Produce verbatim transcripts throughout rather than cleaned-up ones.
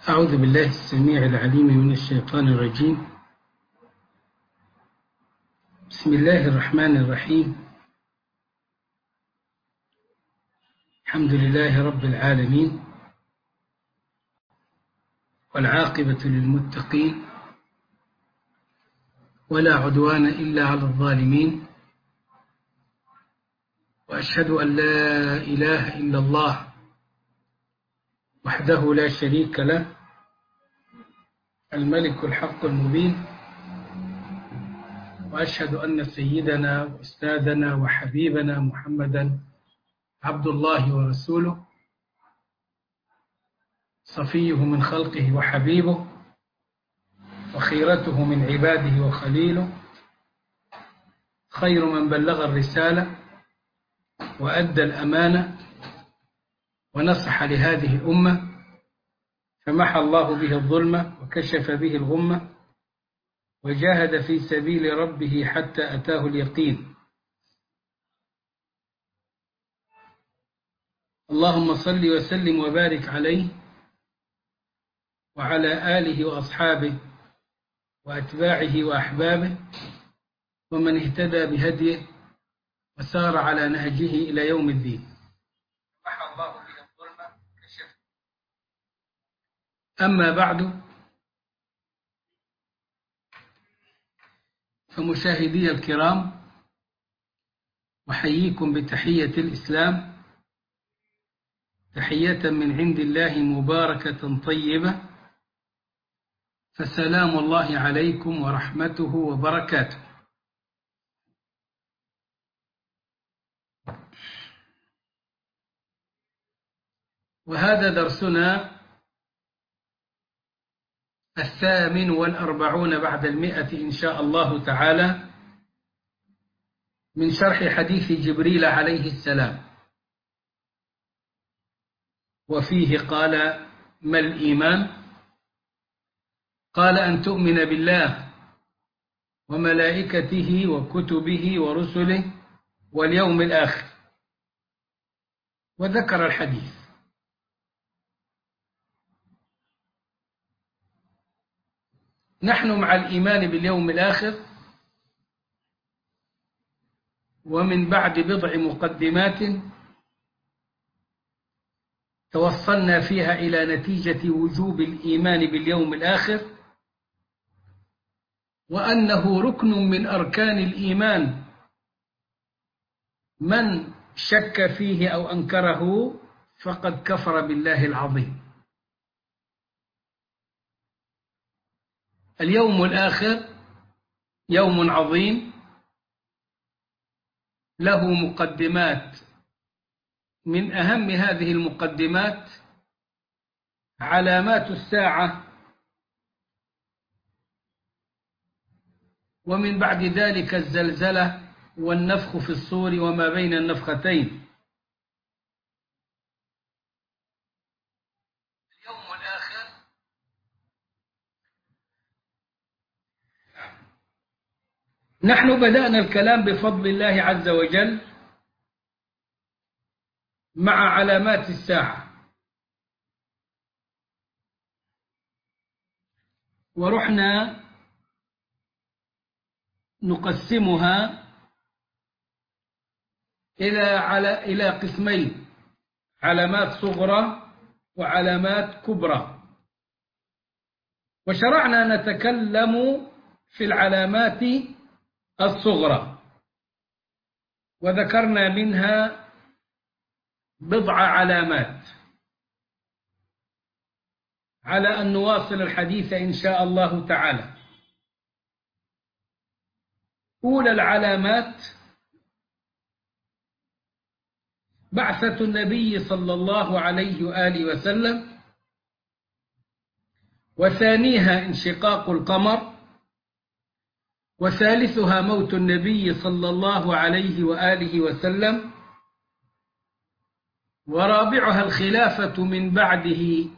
أعوذ بالله السميع العليم من الشيطان الرجيم. بسم الله الرحمن الرحيم. الحمد لله رب العالمين، والعاقبة للمتقين، ولا عدوان إلا على الظالمين، وأشهد أن لا إله إلا الله وحده لا شريك له، الملك الحق المبين، وأشهد أن سيدنا وأستاذنا وحبيبنا محمدا عبد الله ورسوله، صفيه من خلقه وحبيبه، وخيرته من عباده وخليله، خير من بلغ الرسالة وأدى الأمانة ونصح لهذه الأمة، فمحى الله به الظلمة وكشف به الغمة، وجاهد في سبيل ربه حتى أتاه اليقين. اللهم صل وسلم وبارك عليه وعلى آله وأصحابه وأتباعه وأحبابه ومن اهتدى بهديه وسار على نهجه إلى يوم الدين. محى الله به الظلمة كشف. أما بعد، فمشاهدي الكرام، أحييكم بتحية الإسلام، تحية من عند الله مباركة طيبة، فسلام الله عليكم ورحمته وبركاته. وهذا درسنا الثامن والأربعون بعد المئة إن شاء الله تعالى من شرح حديث جبريل عليه السلام، وفيه قال: ما الإيمان؟ قال: أن تؤمن بالله وملائكته وكتبه ورسله واليوم الآخر. وذكر الحديث. نحن مع الإيمان باليوم الآخر، ومن بعد بضع مقدمات توصلنا فيها إلى نتيجة وجوب الإيمان باليوم الآخر، وأنه ركن من أركان الإيمان، من شك فيه أو أنكره فقد كفر بالله العظيم. اليوم الآخر يوم عظيم له مقدمات، من أهم هذه المقدمات علامات الساعة، ومن بعد ذلك الزلزلة والنفخ في الصور وما بين النفختين. اليوم الآخر نحن بدأنا الكلام بفضل الله عز وجل مع علامات الساعة، ورحنا نقسمها إلى على إلى قسمين: علامات صغرى وعلامات كبرى. وشرعنا نتكلم في العلامات الصغرى، وذكرنا منها بضع علامات، على أن نواصل الحديث إن شاء الله تعالى. أولى العلامات بعثة النبي صلى الله عليه وآله وسلم، وثانيها انشقاق القمر، وثالثها موت النبي صلى الله عليه وآله وسلم، ورابعها الخلافة من بعده،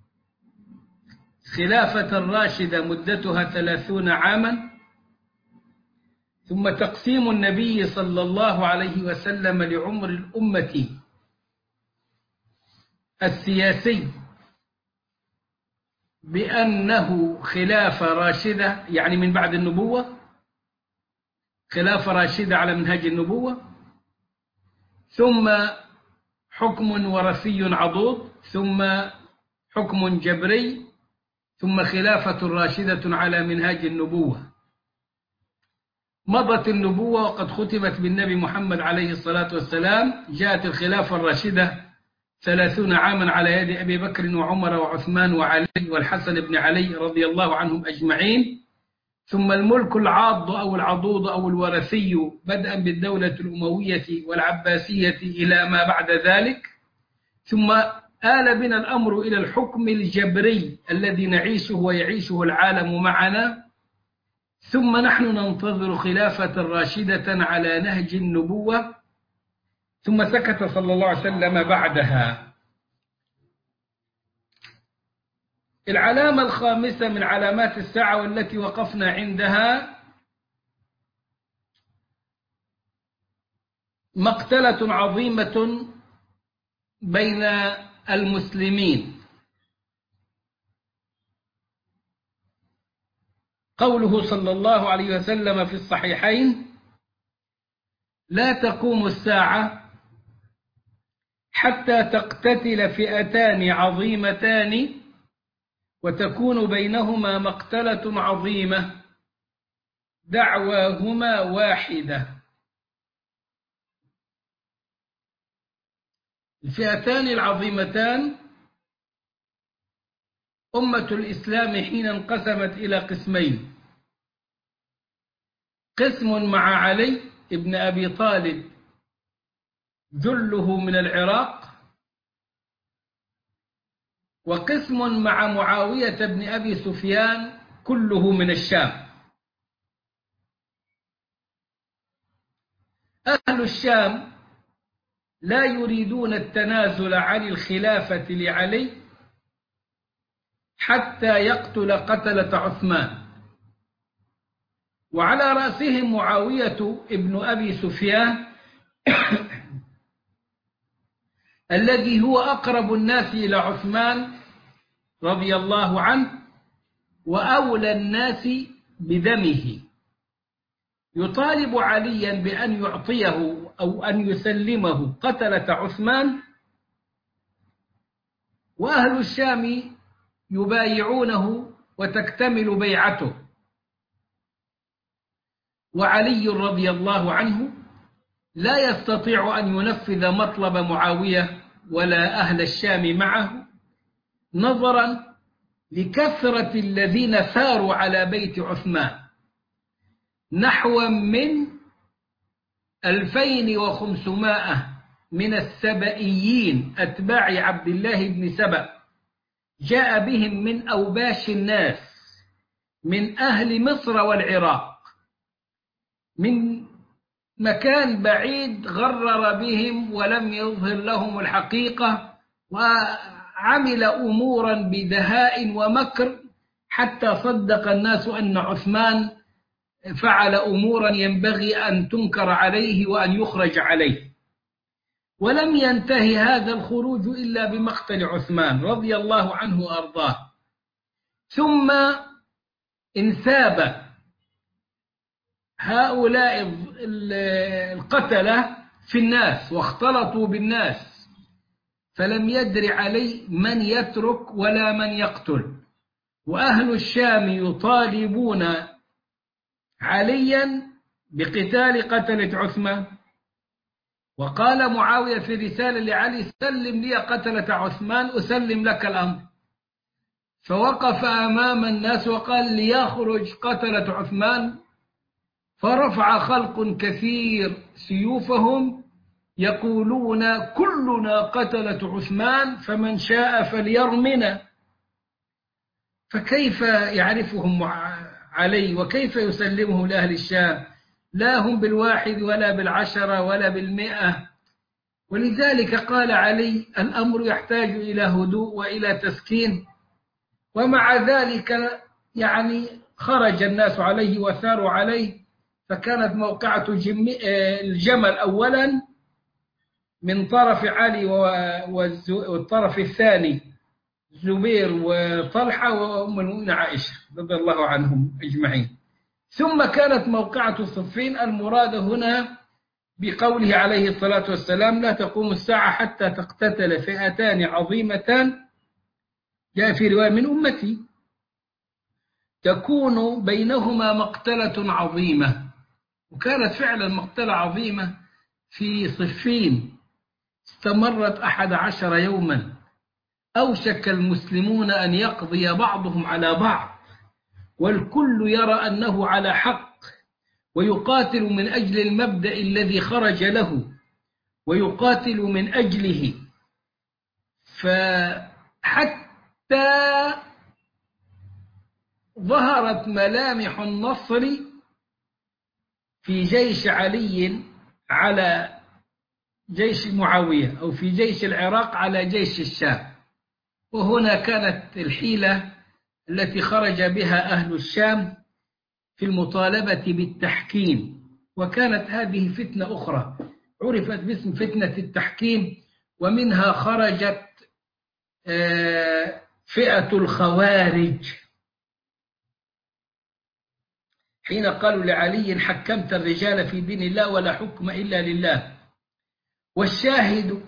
خلافة راشدة مدتها ثلاثون عاما، ثم تقسيم النبي صلى الله عليه وسلم لعمر الأمة السياسي بأنه خلافة راشدة، يعني من بعد النبوة، خلافة راشدة على منهج النبوة، ثم حكم وراثي عضوض، ثم حكم جبري، ثم خلافة راشدة على منهاج النبوة. مضت النبوة وقد ختمت بالنبي محمد عليه الصلاة والسلام. جاءت الخلافة الراشدة ثلاثون عاما على يد أبي بكر وعمر وعثمان وعلي والحسن بن علي رضي الله عنهم أجمعين. ثم الملك العاض أو العضوض أو الوراثي بدءا بالدولة الأموية والعباسية إلى ما بعد ذلك. ثم آل بنا الأمر إلى الحكم الجبري الذي نعيشه ويعيشه العالم معنا. ثم نحن ننتظر خلافة راشدة على نهج النبوة. ثم سكت صلى الله عليه وسلم بعدها. العلامة الخامسة من علامات الساعة والتي وقفنا عندها مقتلة عظيمة بين المسلمين. قوله صلى الله عليه وسلم في الصحيحين: لا تقوم الساعة حتى تقتتل فئتان عظيمتان وتكون بينهما مقتلة عظيمة دعواهما واحدة. الفئتان العظيمتان أمة الإسلام حين انقسمت إلى قسمين: قسم مع علي ابن أبي طالب جله من العراق، وقسم مع معاوية بن أبي سفيان كله من الشام. أهل الشام لا يريدون التنازل عن الخلافة لعلي حتى يقتل قتلة عثمان، وعلى رأسهم معاوية ابن أبي سفيان الذي هو أقرب الناس إلى عثمان رضي الله عنه وأولى الناس بدمه. يطالب عليا بأن يعطيه أو أن يسلمه قتلة عثمان، وأهل الشام يبايعونه وتكتمل بيعته. وعلي رضي الله عنه لا يستطيع أن ينفذ مطلب معاوية ولا أهل الشام معه، نظرا لكثرة الذين ثاروا على بيت عثمان، نحو من ألفين وخمسمائة من السبئيين أتباع عبد الله بن سبأ، جاء بهم من أوباش الناس من أهل مصر والعراق، من مكان بعيد غرر بهم ولم يظهر لهم الحقيقة، وعمل أمورا بدهاء ومكر حتى صدق الناس أن عثمان فعل أمورا ينبغي أن تنكر عليه وأن يخرج عليه. ولم ينتهي هذا الخروج إلا بمقتل عثمان رضي الله عنه وأرضاه. ثم انساب هؤلاء القتلة في الناس واختلطوا بالناس، فلم يدر علي من يترك ولا من يقتل. وأهل الشام يطالبون عليا بقتال قتلة عثمان. وقال معاوية في رسالة لعلي: سلم لي قتلة عثمان أسلم لك الأمر. فوقف أمام الناس وقال: ليخرج قتلة عثمان. فرفع خلق كثير سيوفهم يقولون: كلنا قتلة عثمان فمن شاء فليرمنا. فكيف يعرفهم علي وكيف يسلمهم لأهل الشام؟ لا هم بالواحد ولا بالعشرة ولا بالمئة. ولذلك قال علي: الأمر يحتاج إلى هدوء وإلى تسكين. ومع ذلك يعني خرج الناس عليه وثاروا عليه، فكانت موقعة الجمل أولا من طرف علي والطرف الثاني الزبير وطلحة وأم المؤمنين عائشة رضي الله عنهم أجمعين. ثم كانت موقعة صفين المراد هنا بقوله عليه الصلاة والسلام: لا تقوم الساعة حتى تقتتل فئتان عظيمتان، جاء في رواية من أمتي، تكون بينهما مقتلة عظيمة. وكانت فعلا مقتلة عظيمة في صفين استمرت أحد عشر يوما، أوشك المسلمون أن يقضي بعضهم على بعض، والكل يرى أنه على حق، ويقاتل من أجل المبدأ الذي خرج له، ويقاتل من أجله. فحتى ظهرت ملامح النصر في جيش علي على جيش معاوية، أو في جيش العراق على جيش الشام. وهنا كانت الحيلة التي خرج بها أهل الشام في المطالبة بالتحكيم. وكانت هذه فتنة أخرى عرفت باسم فتنة التحكيم، ومنها خرجت فئة الخوارج حين قالوا لعلي: حكمت الرجال في دين الله ولا حكم إلا لله. والشاهد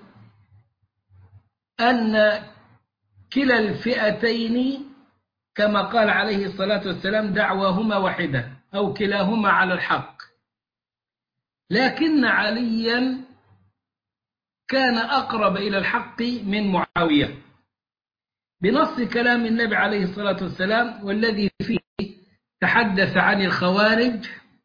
أن كلا الفئتين كما قال عليه الصلاة والسلام دعواهما واحدة، أو كلاهما على الحق، لكن عليا كان أقرب إلى الحق من معاوية بنص كلام النبي عليه الصلاة والسلام، والذي فيه تحدث عن الخوارج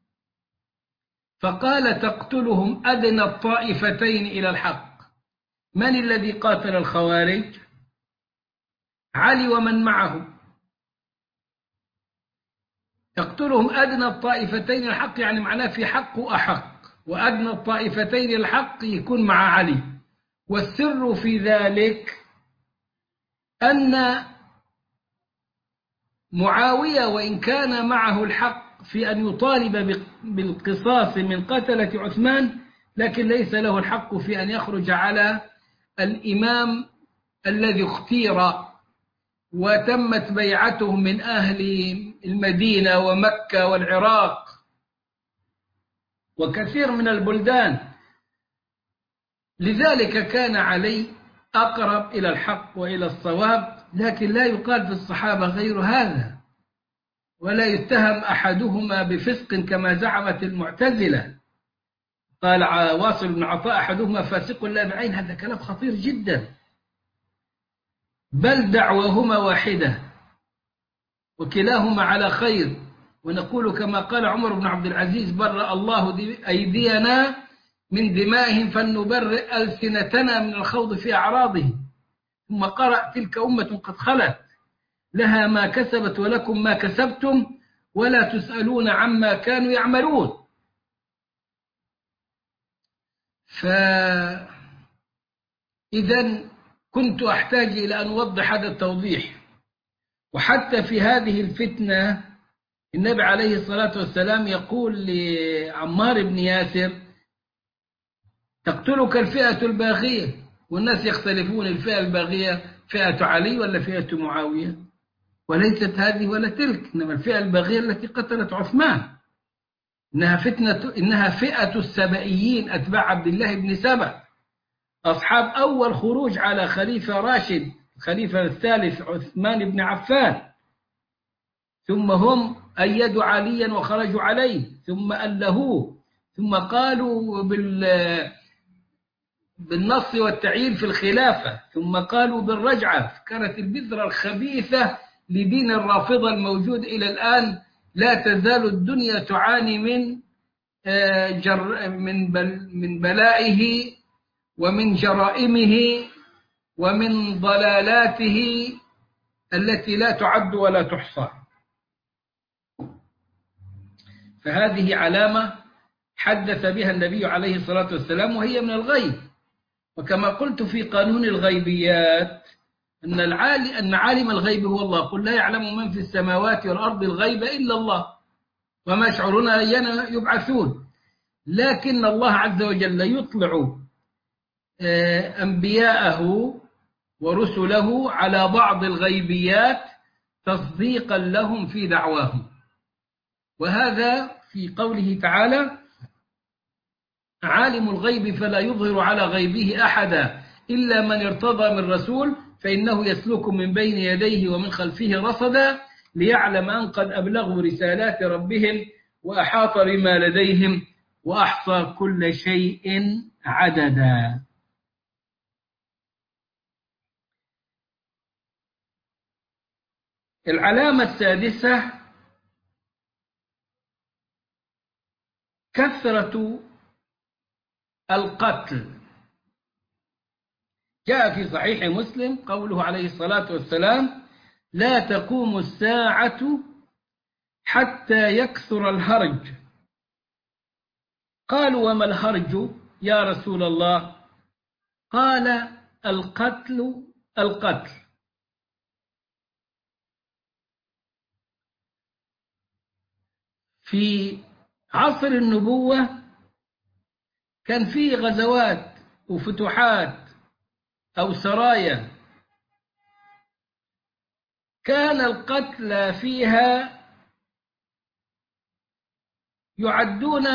فقال: تقتلهم أدنى الطائفتين إلى الحق. من الذي قاتل الخوارج؟ علي ومن معه. تقتلهم أدنى الطائفتين الحق يعني معناه في حق وأحق، وأدنى الطائفتين الحق يكون مع علي. والسر في ذلك أن معاوية وإن كان معه الحق في أن يطالب بالقصاص من قتلة عثمان، لكن ليس له الحق في أن يخرج على الإمام الذي اختير وتمت بيعته من أهل المدينة ومكة والعراق وكثير من البلدان. لذلك كان علي أقرب إلى الحق وإلى الصواب، لكن لا يقال في الصحابة غير هذا، ولا يتهم أحدهما بفسق كما زعمت المعتزلة. قال واصل بن عطاء: أحدهما فاسق لا بعين. هذا كلام خطير جدا، بل دعوهما واحدة وكلاهما على خير. ونقول كما قال عمر بن عبد العزيز: برأ الله أيدينا من دمائهم فلنبرئ ألسنتنا من الخوض في أعراضهم. ثم قرأ: تلك أمة قد خلت لها ما كسبت ولكم ما كسبتم ولا تسألون عما كانوا يعملون. فإذا كنت أحتاج إلى أن أوضح هذا التوضيح. وحتى في هذه الفتنة النبي عليه الصلاة والسلام يقول لعمار بن ياسر: تقتلك الفئة الباغية. والناس يختلفون، الفئة الباغية فئة علي ولا فئة معاوية؟ وليست هذه ولا تلك، إنما الفئة الباغية التي قتلت عثمان، إنها فتنة، إنها فئة السبئيين أتباع عبد الله بن سبأ، أصحاب أول خروج على خليفة راشد الخليفة الثالث عثمان بن عفان. ثم هم أيدوا عليا وخرجوا عليه، ثم ألهوه، ثم قالوا بال بالنص والتعيين في الخلافة، ثم قالوا بالرجعة. كانت البذرة الخبيثة لدين الرافضة الموجود إلى الآن. لا تزال الدنيا تعاني من جر من بل من بلائه ومن جرائمه ومن ضلالاته التي لا تعد ولا تحصى. فهذه علامة حدث بها النبي عليه الصلاة والسلام، وهي من الغيب. وكما قلت في قانون الغيبيات أن العالي أن عالم الغيب هو الله. قل لا يعلم من في السماوات والأرض الغيب إلا الله وما يشعرون أيان يبعثون. لكن الله عز وجل يطلع أنبياءه ورسله على بعض الغيبيات تصديقا لهم في دعواهم. وهذا في قوله تعالى: عالم الغيب فلا يظهر على غيبه أحدا إلا من ارتضى من رسول فإنه يسلك من بين يديه ومن خلفه رصدا ليعلم أن قد أبلغوا رسالات ربهم وأحاط بما لديهم وأحصى كل شيء عددا. العلامة السادسة كثرة القتل. جاء في صحيح مسلم قوله عليه الصلاة والسلام: لا تقوم الساعة حتى يكثر الهرج. قالوا: وما الهرج يا رسول الله؟ قال: القتل القتل. في عصر النبوة كان فيه غزوات وفتوحات أو سرايا، كان القتلى فيها يعدون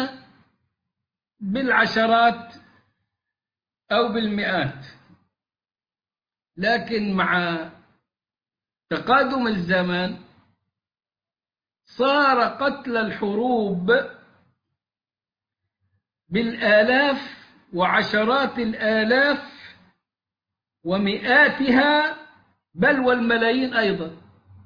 بالعشرات أو بالمئات، لكن مع تقادم الزمن صار قتل الحروب بالآلاف وعشرات الآلاف ومئاتها بل والملايين أيضا.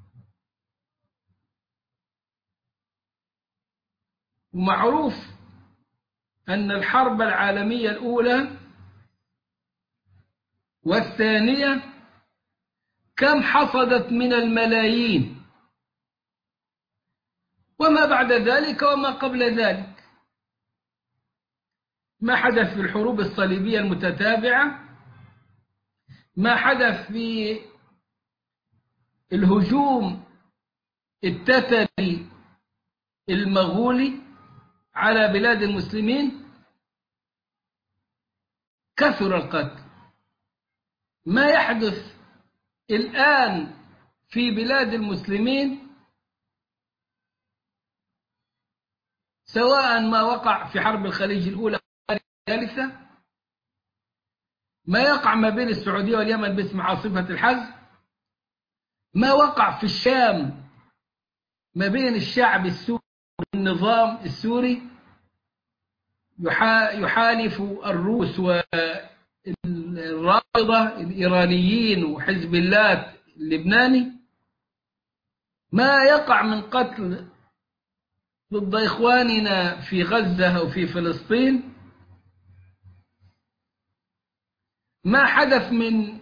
ومعروف أن الحرب العالمية الأولى والثانية كم حصدت من الملايين، وما بعد ذلك وما قبل ذلك. ما حدث في الحروب الصليبية المتتابعة، ما حدث في الهجوم التتري المغولي على بلاد المسلمين، كثر القتل. ما يحدث الآن في بلاد المسلمين سواء ما وقع في حرب الخليج الأولى والثالثة، ما يقع ما بين السعودية واليمن باسم عاصفة الحزم، ما وقع في الشام ما بين الشعب السوري والنظام السوري يحالف الروس والرافضة الإيرانيين وحزب الله اللبناني، ما يقع من قتل ضد إخواننا في غزة أو في فلسطين، ما حدث من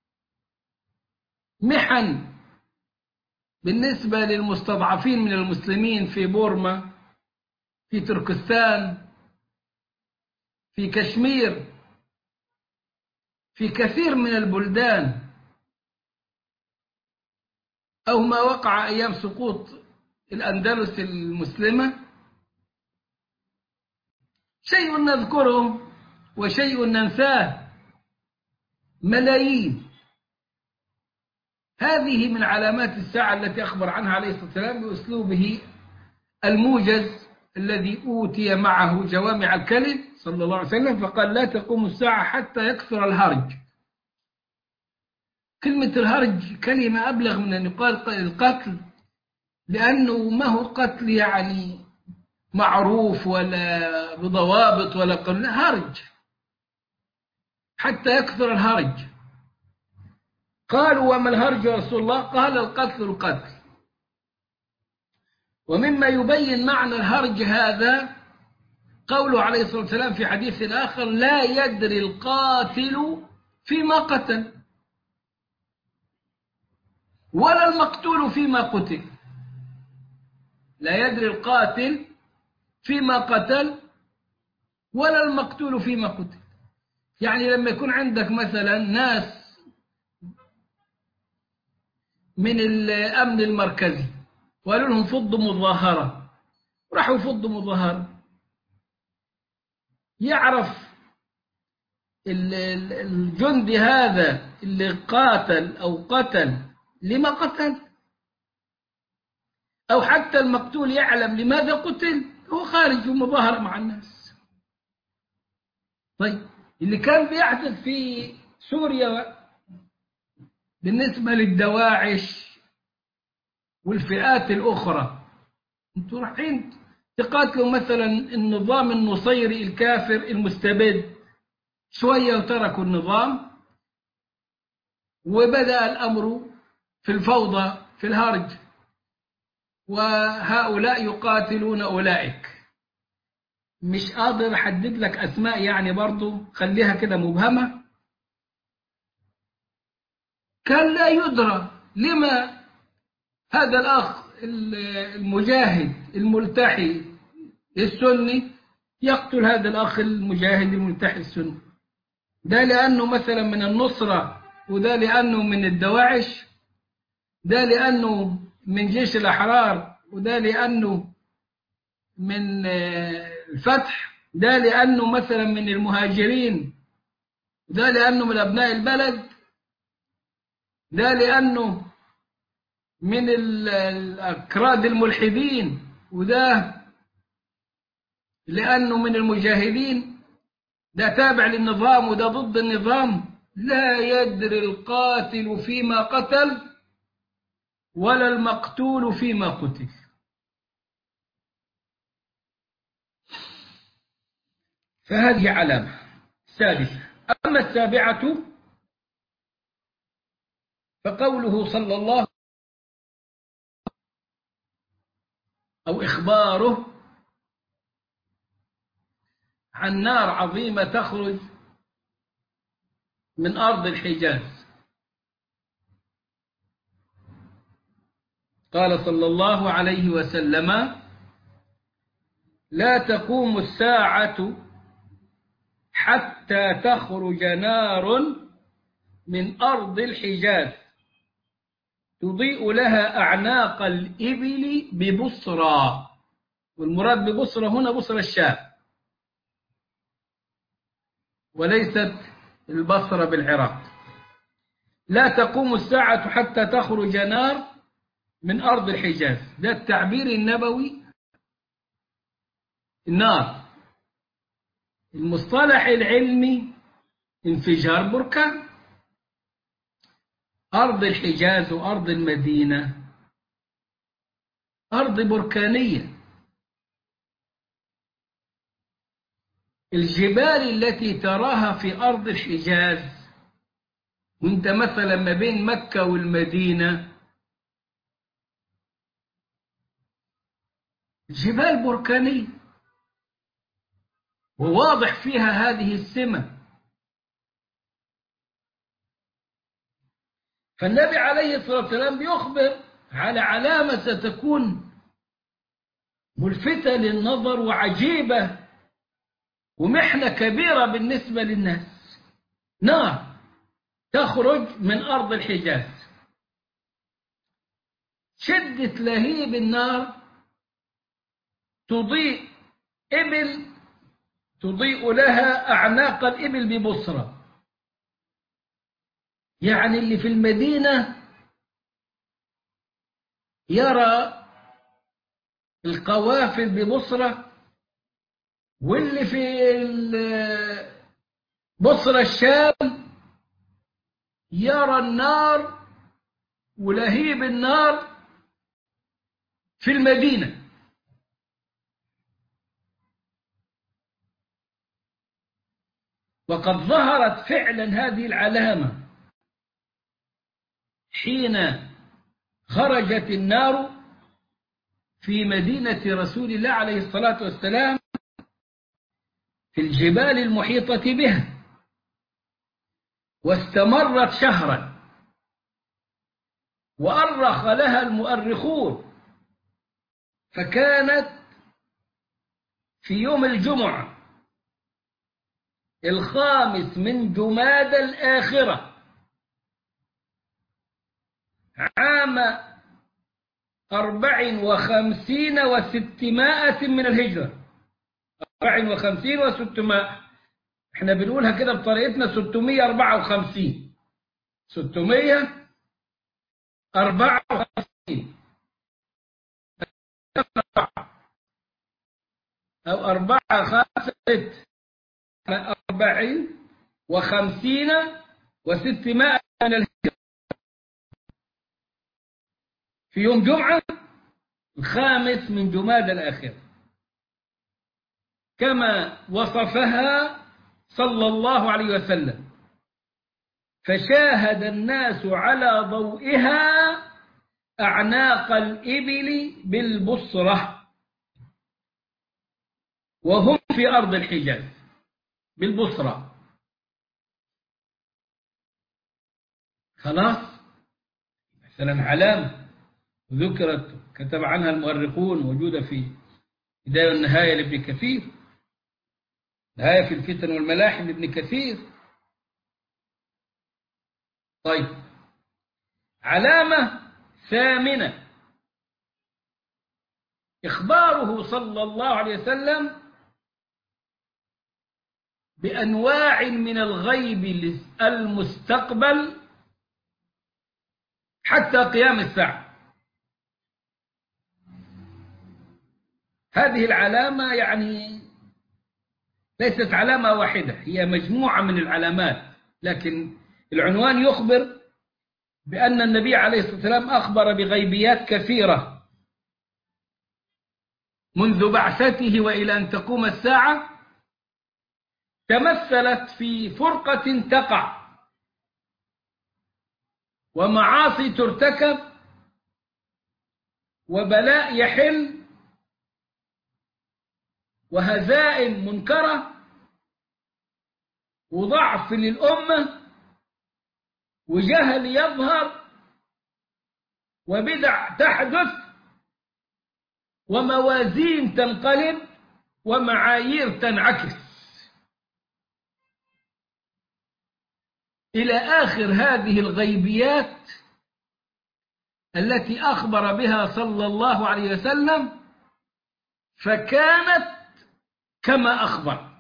محن بالنسبة للمستضعفين من المسلمين في بورما، في تركستان، في كشمير، في كثير من البلدان، أو ما وقع أيام سقوط الأندلس المسلمة. شيء نذكره وشيء ننساه، ملايين. هذه من علامات الساعة التي أخبر عنها عليه الصلاة والسلام بأسلوبه الموجز الذي أوتي معه جوامع الكلم صلى الله عليه وسلم، فقال: لا تقوم الساعة حتى يكثر الهرج. كلمة الهرج كلمة أبلغ من أن يقال القتل، لأنه ما هو قتل يعني معروف ولا بضوابط ولا قانون، هرج، حتى يكثر الهرج. قالوا: وما الهرج يا رسول الله؟ قال: القتل القتل. ومما يبين معنى الهرج هذا قوله عليه الصلاة والسلام في حديث آخر: لا يدري القاتل فيما قتل ولا المقتول فيما قتل. لا يدري القاتل فيما قتل ولا المقتول فيما قتل. يعني لما يكون عندك مثلا ناس من الأمن المركزي وقالوا لهم فضوا مظاهرة، راحوا يفضوا مظاهرة، يعرف الجندي هذا اللي قاتل أو قتل لما قتل، أو حتى المقتول يعلم لماذا قتل، هو خارج ومظاهرة مع الناس. طيب اللي كان بيحدث في سوريا بالنسبة للدواعش والفئات الأخرى، انتوا رايحين تقاتلوا مثلا النظام النصيري الكافر المستبد، شوية وتركوا النظام وبدأ الأمر في الفوضى في الهرج، وهؤلاء يقاتلون أولئك. مش قادر أحدد لك أسماء يعني، برضو خليها كده مبهمة. كان لا يدرى لما هذا الأخ المجاهد الملتحي السني يقتل هذا الأخ المجاهد الملتحي السني، ده لأنه مثلا من النصرة، وده لأنه من الدواعش، ده لأنه من جيش الأحرار، وده لأنه من الفتح، ده لأنه مثلا من المهاجرين، ده لأنه من أبناء البلد، ده لأنه من الأكراد الملحدين، وده لأنه من المجاهدين، ده تابع للنظام وده ضد النظام. لا يدري القاتل فيما قتل ولا المقتول فيما قتل. فهذه علامة سادسة. أما السابعة فقوله صلى الله أو إخباره عن نار عظيمة تخرج من أرض الحجاز. قال صلى الله عليه وسلم: لا تقوم الساعة حتى تخرج نار من أرض الحجاز تضيء لها أعناق الإبل ببصرى، والمراد ببصرى هنا بصرى الشام، وليست البصرة بالعراق. لا تقوم الساعة حتى تخرج نار من أرض الحجاز، ده التعبير النبوي. النار المصطلح العلمي انفجار بركان. أرض الحجاز وأرض المدينة أرض بركانية. الجبال التي تراها في أرض الحجاز وانت مثلا ما بين مكة والمدينة جبال بركانية وواضح فيها هذه السمة. فالنبي عليه الصلاة والسلام بيخبر على علامة ستكون ملفتة للنظر وعجيبة ومحنة كبيرة بالنسبة للناس. نار تخرج من أرض الحجاز، شدة لهيب النار تضيء إبل، تضيء لها أعناق الإبل ببصرة. يعني اللي في المدينة يرى القوافل ببصرة، واللي في بصرة الشام يرى النار ولهيب النار في المدينة. وقد ظهرت فعلا هذه العلامة حين خرجت النار في مدينة رسول الله عليه الصلاة والسلام في الجبال المحيطة بها، واستمرت شهرا، وأرخ لها المؤرخون، فكانت في يوم الجمعة الخامس من جمادى الآخرة عام أربع وخمسين وستمائة من الهجرة. أربع وخمسين وستمائة احنا بنقولها كده بطريقتنا ستمائة وأربعة وخمسين ستمائة وأربعة وخمسين أو أربعة خمسة ستة أربعين وخمسين وستمائة من الهجرة في يوم جمعة الخامس من جماد الآخرة كما وصفها صلى الله عليه وسلم. فشاهد الناس على ضوئها أعناق الإبل بالبصرة وهم في أرض الحجاز بالبصرة. خلاص مثلا علامة ذكرت كتب عنها المؤرخون موجودة في بداية والنهاية لابن كثير، نهاية في الفتن والملاحم لابن كثير. طيب علامة ثامنة إخباره صلى الله عليه وسلم بأنواع من الغيب المستقبل حتى قيام الساعة. هذه العلامة يعني ليست علامة واحدة، هي مجموعة من العلامات، لكن العنوان يخبر بأن النبي عليه الصلاة والسلام أخبر بغيبيات كثيرة منذ بعثته وإلى أن تقوم الساعة، تمثلت في فرقة تقع ومعاصي ترتكب وبلاء يحل وهزائم منكرة وضعف للأمة وجهل يظهر وبدع تحدث وموازين تنقلب ومعايير تنعكس إلى آخر هذه الغيبيات التي أخبر بها صلى الله عليه وسلم، فكانت كما أخبر.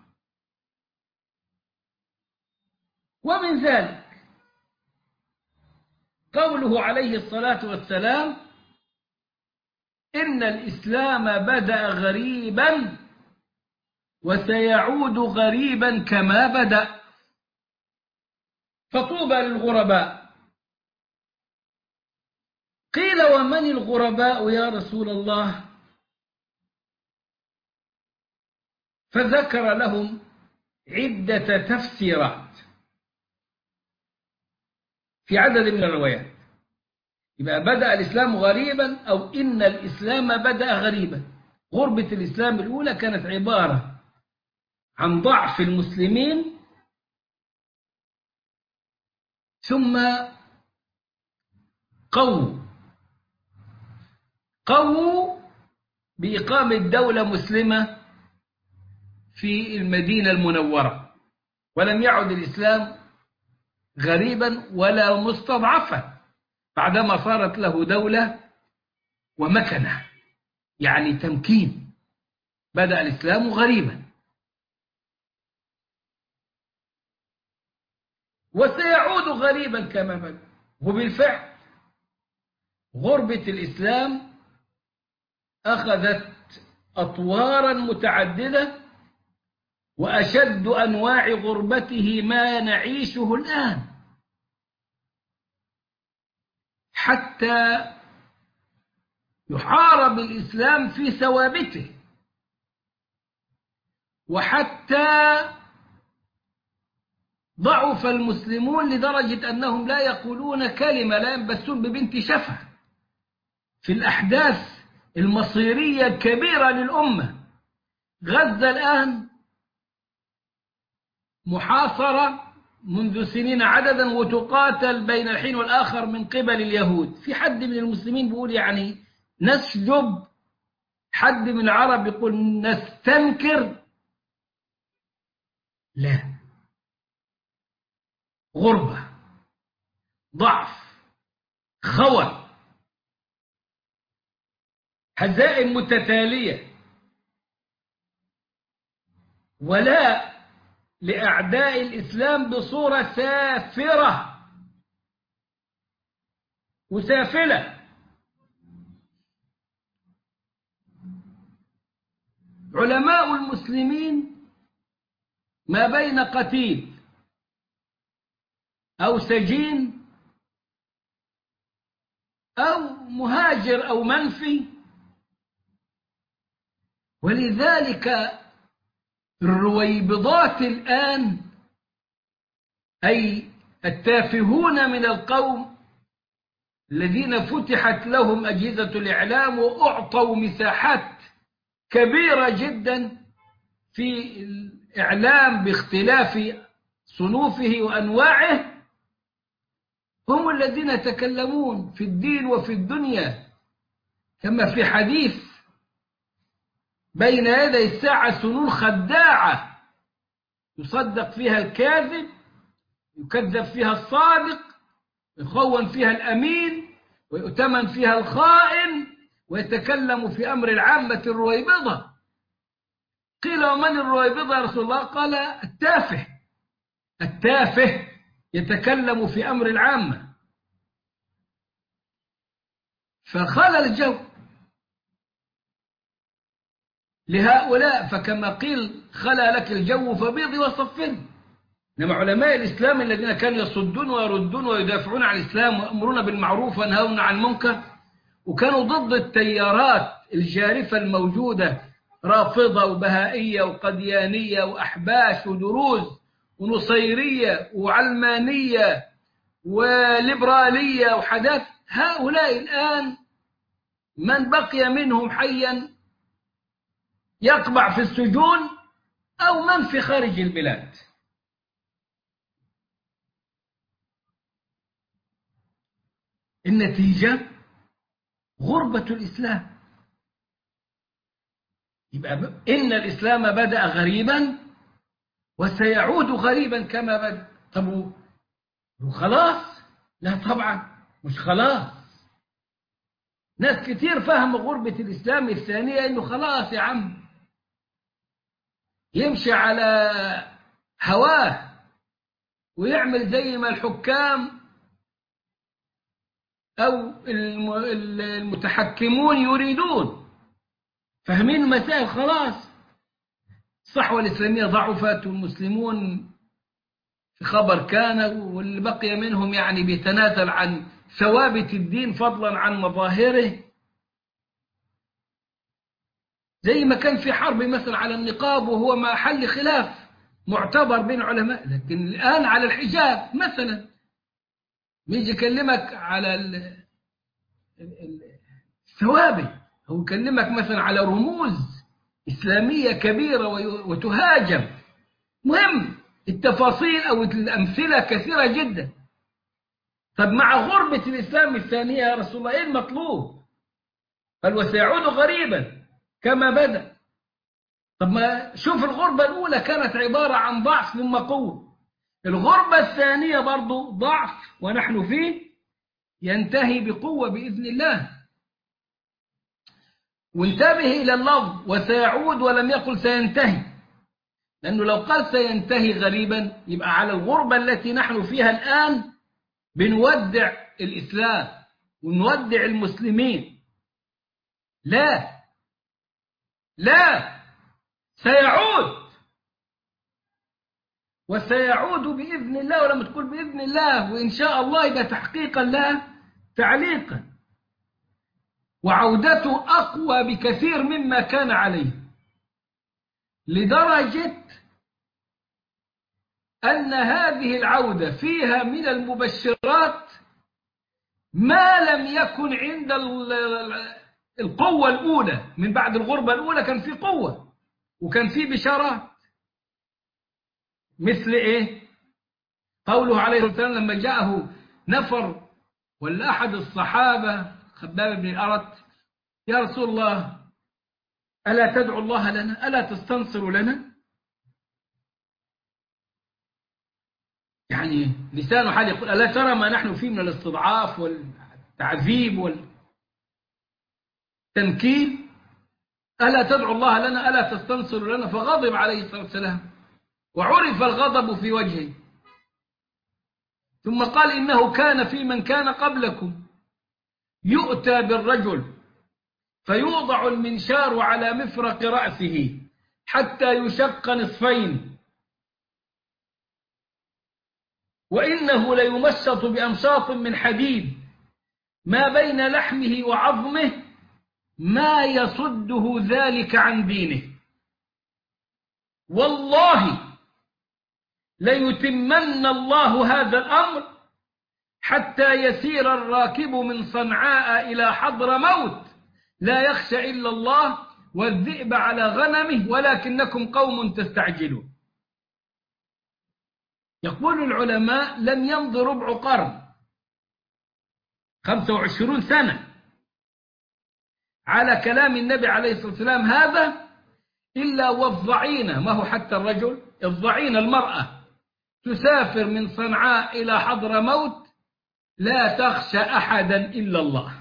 ومن ذلك قوله عليه الصلاة والسلام: إن الإسلام بدأ غريبا وسيعود غريبا كما بدأ، فطوبى للغرباء. قيل: ومن الغرباء يا رسول الله؟ فذكر لهم عدة تفسيرات في عدد من الروايات. يبقى بدأ الإسلام غريبا أو إن الإسلام بدأ غريبا. غربة الإسلام الأولى كانت عبارة عن ضعف المسلمين ثم قووا قووا بإقامة دولة مسلمة في المدينة المنورة، ولم يعد الإسلام غريبا ولا مستضعفا بعدما صارت له دولة ومكنة، يعني تمكين. بدأ الإسلام غريبا وسيعود غريبا كما بدأ. وبالفعل غربة الإسلام أخذت أطوارا متعددة، وأشد أنواع غربته ما نعيشه الآن، حتى يحارب الإسلام في ثوابته، وحتى ضعف المسلمون لدرجة أنهم لا يقولون كلمة، لا ينبسون ببنت شفة في الأحداث المصيرية الكبيرة للأمة. غزة الآن محاصرة منذ سنين عددا وتقاتل بين الحين والآخر من قبل اليهود. في حد من المسلمين بيقول يعني نسجب، حد من العرب يقول نستنكر. لا، غربة، ضعف، خوف، هزائم متتالية، ولاء لأعداء الإسلام بصورة سافرة وسافلة. علماء المسلمين ما بين قتيل أو سجين أو مهاجر أو منفي، ولذلك الرويبضات الآن أي التافهون من القوم الذين فتحت لهم أجهزة الإعلام وأعطوا مساحات كبيرة جدا في الإعلام باختلاف صنوفه وأنواعه، هم الذين يتكلمون في الدين وفي الدنيا. كما في حديث بين يدي الساعة سنون خداعة يصدق فيها الكاذب، يكذب فيها الصادق، يخون فيها الأمين، ويؤتمن فيها الخائن، ويتكلم في أمر العامة الرويبضة. قيل ومن الرويبضة يا رسول الله؟ قال التافه. التافه يتكلم في أمر العامة. فخلى الجو لهؤلاء، فكما قيل خلى لك الجو فبيض وصفر. إنما علماء الإسلام الذين كانوا يصدون ويردون ويدافعون عن الإسلام ويأمرون بالمعروف وينهون عن المنكر، وكانوا ضد التيارات الجارفة الموجودة، رافضة وبهائية وقديانية وأحباش ودروز ونصيرية وعلمانية وليبرالية وحداث. هؤلاء الآن من بقي منهم حيا يقبع في السجون أو من في خارج البلاد. النتيجة غربة الإسلام. يبقى إن الإسلام بدأ غريبا وسيعود غريبا كما بدأ. طب وخلاص؟ لا طبعا مش خلاص. ناس كتير فهم غربة الإسلام الثانية إنه خلاص يا عم يمشي على هواه ويعمل زي ما الحكام أو المتحكمون يريدون. فاهمين المسائل خلاص. الصحوة الإسلامية ضعفت والمسلمون في خبر كان، واللي بقي منهم يعني بيتنازل عن ثوابت الدين فضلا عن مظاهره. زي ما كان في حرب مثلا على النقاب وهو محل خلاف معتبر بين علماء، لكن الآن على الحجاب مثلا يجي يكلمك على الثوابت، أو يكلمك مثلا على رموز إسلامية كبيرة وتهاجم. مهم التفاصيل أو الأمثلة كثيرة جدا. طب مع غربة الإسلام الثانية يا رسول الله إيه المطلوب؟ قال وسيعود غريبا كما بدأ. طب ما شوف الغربة الأولى كانت عبارة عن ضعف ثم قوة. الغربة الثانية برضو ضعف ونحن فيه، ينتهي بقوة بإذن الله. وانتبه إلى اللفظ وسيعود ولم يقل سينتهي، لأنه لو قال سينتهي غريبا يبقى على الغربة التي نحن فيها الآن بنودع الإسلام ونودع المسلمين. لا لا سيعود، وسيعود بإذن الله. ولما تقول بإذن الله وإن شاء الله يبقى تحقيقا لا تعليقا، وعودته أقوى بكثير مما كان عليه، لدرجة أن هذه العودة فيها من المبشرات ما لم يكن عند القوة الأولى. من بعد الغربة الأولى كان في قوة وكان في بشارات. مثل إيه؟ قوله عليه الصلاة والسلام لما جاءه نفر ولا أحد الصحابة خباب بن الأرت: يا رسول الله ألا تدعو الله لنا؟ ألا تستنصر لنا؟ يعني لسان حال يقول: ألا ترى ما نحن فيه من الاستضعاف والتعذيب والتنكيل؟ ألا تدعو الله لنا؟ ألا تستنصر لنا؟ فغضب عليه الصلاة والسلام وعرف الغضب في وجهه. ثم قال إنه كان في من كان قبلكم يؤتى بالرجل فيوضع المنشار على مفرق رأسه حتى يشق نصفين، وإنه ليمشط بأمشاط من حديد ما بين لحمه وعظمه ما يصده ذلك عن دينه، والله ليتمن الله هذا الأمر حتى يسير الراكب من صنعاء إلى حضر موت لا يخشى إلا الله والذئب على غنمه ولكنكم قوم تستعجلون. يقول العلماء لم يمض ربع قرن، خمسة وعشرون سنة، على كلام النبي عليه الصلاة والسلام هذا إلا والضعينة، ما هو حتى الرجل، الضعينة المرأة تسافر من صنعاء إلى حضر موت لا تخشى أحدا إلا الله،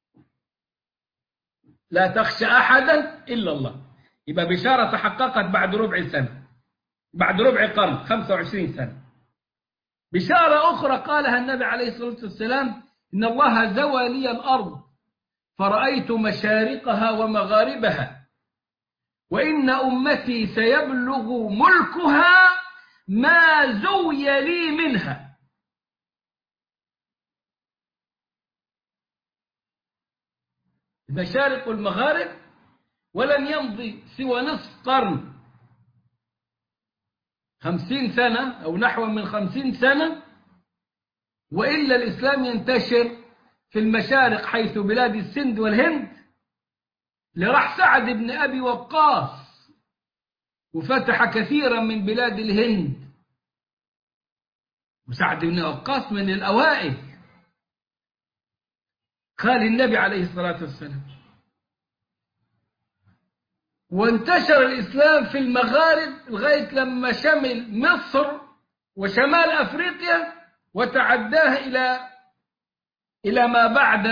لا تخشى أحدا إلا الله. يبقى بشارة تحققت بعد ربع سنة، بعد ربع قرن، خمسة وعشرين سنة. بشارة أخرى قالها النبي عليه الصلاة والسلام إن الله زوى لي الأرض فرأيت مشارقها ومغاربها وإن أمتي سيبلغ ملكها ما زوي لي منها. المشارق والمغارب، ولم يمضي سوى نصف قرن، خمسين سنة أو نحو من خمسين سنة، وإلا الإسلام ينتشر في المشارق حيث بلاد السند والهند، لراح سعد بن أبي وقاص وفتح كثيرا من بلاد الهند، وسعد بن وقاص من الأوائل. قال النبي عليه الصلاة والسلام وانتشر الإسلام في المغارب لغاية لما شمل مصر وشمال أفريقيا وتعداه إلى إلى ما بعد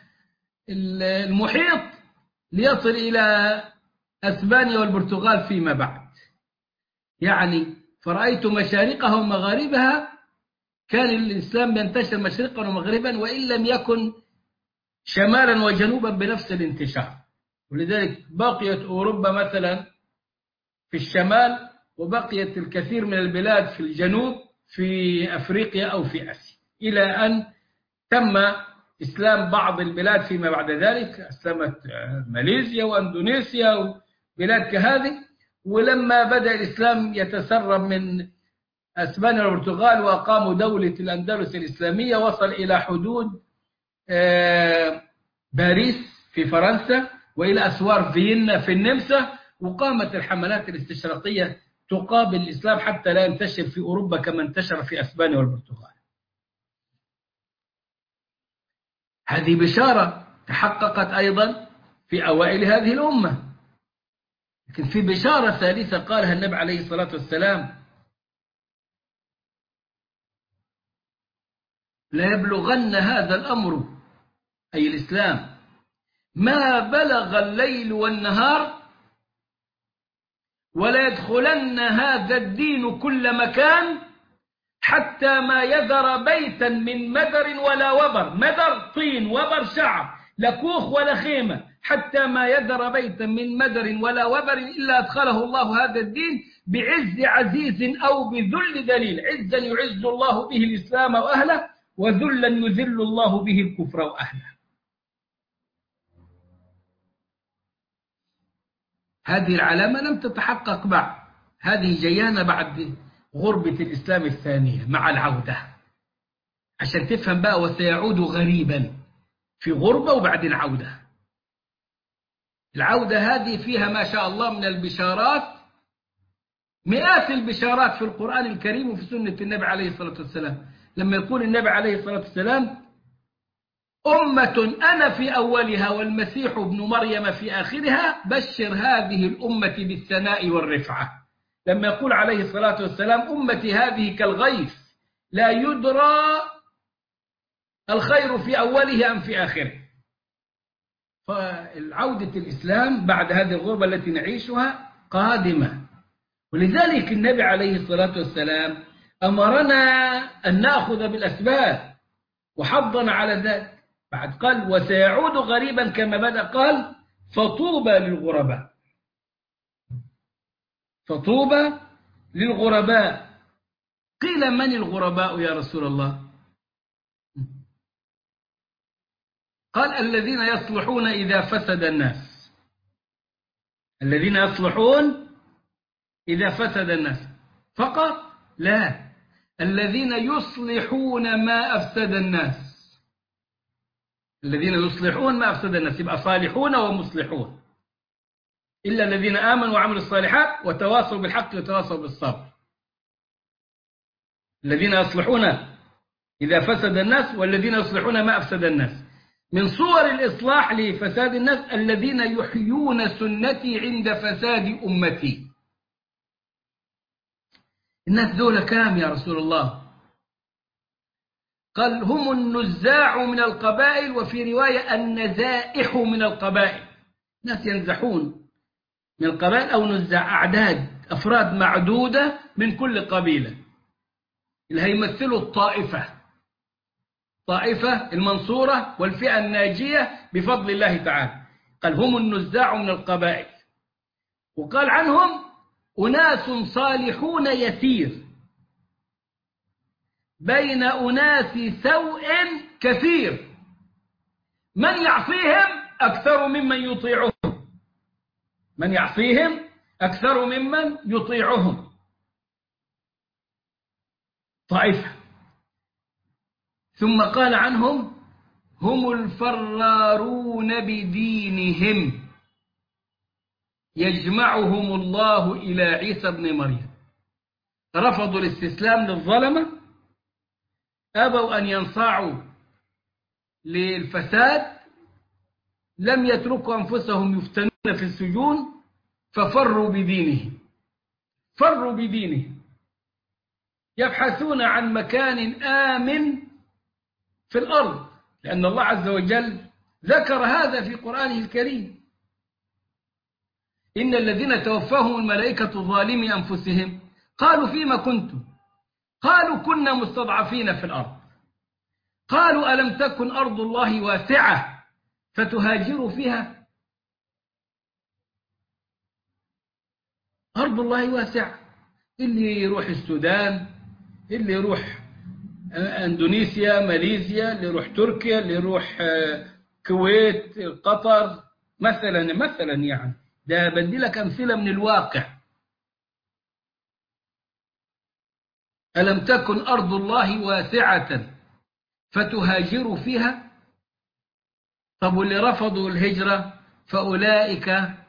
المحيط ليصل إلى أسبانيا والبرتغال فيما بعد. يعني فرأيت مشارقها ومغاربها، كان الإسلام ينتشر مشرقا ومغربا وإن لم يكن شمالا وجنوبا بنفس الانتشار. ولذلك بقيت أوروبا مثلا في الشمال، وبقيت الكثير من البلاد في الجنوب في أفريقيا أو في آسيا، إلى أن تم إسلام بعض البلاد فيما بعد ذلك، أسلمت ماليزيا وأندونيسيا وبلاد كهذه. ولما بدأ الإسلام يتسرب من أسبانيا والبرتغال وأقاموا دولة الأندلس الإسلامية، وصل إلى حدود باريس في فرنسا وإلى أسوار فيينا في النمسا، وقامت الحملات الاستشراقية تقابل الإسلام حتى لا ينتشر في أوروبا كما انتشر في أسبانيا والبرتغال. هذه بشارة تحققت أيضا في أوائل هذه الأمة. لكن في بشارة ثالثة قالها النبي عليه الصلاة والسلام لا يبلغن هذا الأمر أي الإسلام ما بلغ الليل والنهار ولا يدخلن هذا الدين كل مكان حتى ما يذر بيتا من مدر ولا وبر، مدر طين، وبر شعر، لا كوخ ولا خيمة، حتى ما يذر بيتا من مدر ولا وبر إلا أدخله الله هذا الدين بعز عزيز أو بذل دليل. عزا يعز الله به الإسلام وأهله، وذلا يذل الله به الكفر وأهله. هذه العلامة لم تتحقق بعد، هذه جيانة بعد غربة الإسلام الثانية مع العودة، عشان تفهم بقى وسيعود غريبا في غربة وبعدين عودة. العودة هذه فيها ما شاء الله من البشارات، مئات البشارات في القرآن الكريم وفي سنة النبي عليه الصلاة والسلام. لما يقول النبي عليه الصلاة والسلام أمة أنا في أولها والمسيح ابن مريم في آخرها بشر هذه الأمة بالثناء والرفعة. لما يقول عليه الصلاة والسلام أمتي هذه كالغيث لا يدرى الخير في أوله أم في آخره. فالعودة الإسلام بعد هذه الغربة التي نعيشها قادمة، ولذلك النبي عليه الصلاة والسلام أمرنا أن نأخذ بالأسباب وحضنا على ذلك. بعد قال وسيعود غريبا كما بدأ، قال فطوبى للغرباء، فطوبى للغرباء. قيل من الغرباء يا رسول الله؟ قال الذين يصلحون إذا فسد الناس، الذين يصلحون إذا فسد الناس فقط؟ لا، الذين يصلحون ما أفسد الناس، الذين يصلحون ما أفسد الناس، يبقى صالحون ومصلحون، إلا الذين آمنوا وعملوا الصالحات وتواصوا بالحق وتواصوا بالصبر. الذين يصلحون إذا فسد الناس والذين يصلحون ما أفسد الناس. من صور الإصلاح لفساد الناس الذين يحيون سنتي عند فساد أمتي. الناس دول كام يا رسول الله؟ قال هم النزاع من القبائل، وفي رواية النزائح من القبائل، ناس ينزحون من القبائل أو نزاع، أعداد أفراد معدودة من كل قبيلة، اللي هيمثلوا الطائفة، طائفة المنصورة والفئة الناجية بفضل الله تعالى. قال هم النزاع من القبائل، وقال عنهم أناس صالحون يسير بين أناس سوء كثير، من يعصيهم أكثر ممن يطيعهم، من يعصيهم أكثر ممن يطيعهم. طائفة. ثم قال عنهم هم الفرارون بدينهم يجمعهم الله إلى عيسى بن مريم. رفضوا الاستسلام للظلمة، أبوا أن ينصاعوا للفساد، لم يتركوا أنفسهم يفتنون في السجون، ففروا بدينهم، فروا بدينهم، يبحثون عن مكان آمن في الأرض، لأن الله عز وجل ذكر هذا في قرآنه الكريم. إن الذين توفاهم الملائكة ظالمي أنفسهم قالوا فيما كنتم؟ قالوا كنا مستضعفين في الأرض. قالوا ألم تكن أرض الله واسعة فتهاجروا فيها؟ أرض الله واسعة، اللي يروح السودان، اللي يروح أندونيسيا، ماليزيا، اللي يروح تركيا، اللي يروح كويت، قطر مثلا مثلا يعني ده بدي لك أمثلة من الواقع. ألم تكن أرض الله واسعة فتهاجروا فيها؟ طب واللي رفضوا الهجرة فأولئك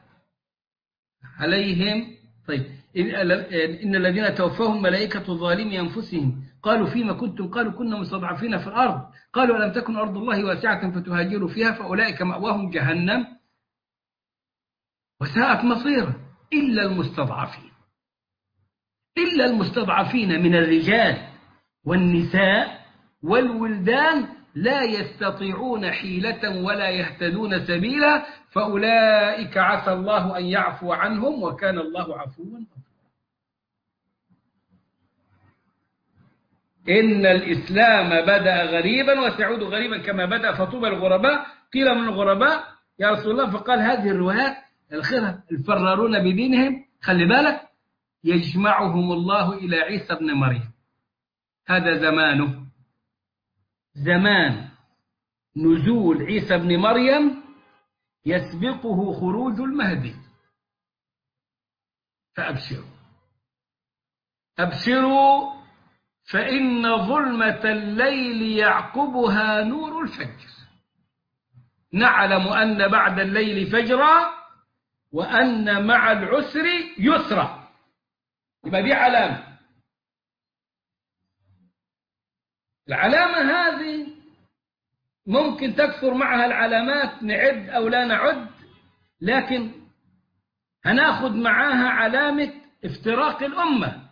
عليهم، طيب إن الذين توفاهم ملائكة ظالمي أنفسهم قالوا فيما كنتم؟ قالوا كنا مستضعفين في الأرض. قالوا ألم تكن أرض الله واسعة فتهاجروا فيها فأولئك مأواهم جهنم وساءت مصيرا إلا المستضعفين، إلا المستضعفين من الرجال والنساء والولدان لا يستطيعون حيلة ولا يهتدون سبيلا، فأولئك عسى الله أن يعفو عنهم وكان الله عفوا. إن الإسلام بدأ غريبا وسيعود غريبا كما بدأ، فطوبى الغرباء. قيل من الغرباء يا رسول الله؟ فقال هذه الروايات الخيرة الفرارون بدينهم، خلي بالك، يجمعهم الله إلى عيسى بن مريم. هذا زمانه، زمان نزول عيسى بن مريم يسبقه خروج المهدي. فأبشروا أبشروا فإن ظلمة الليل يعقبها نور الفجر. نعلم أن بعد الليل فجرا وأن مع العسر يسرا. يبقى دي علامة. العلامة هذه ممكن تكثر معها العلامات، نعد أو لا نعد، لكن هناخد معاها علامة افتراق الأمة.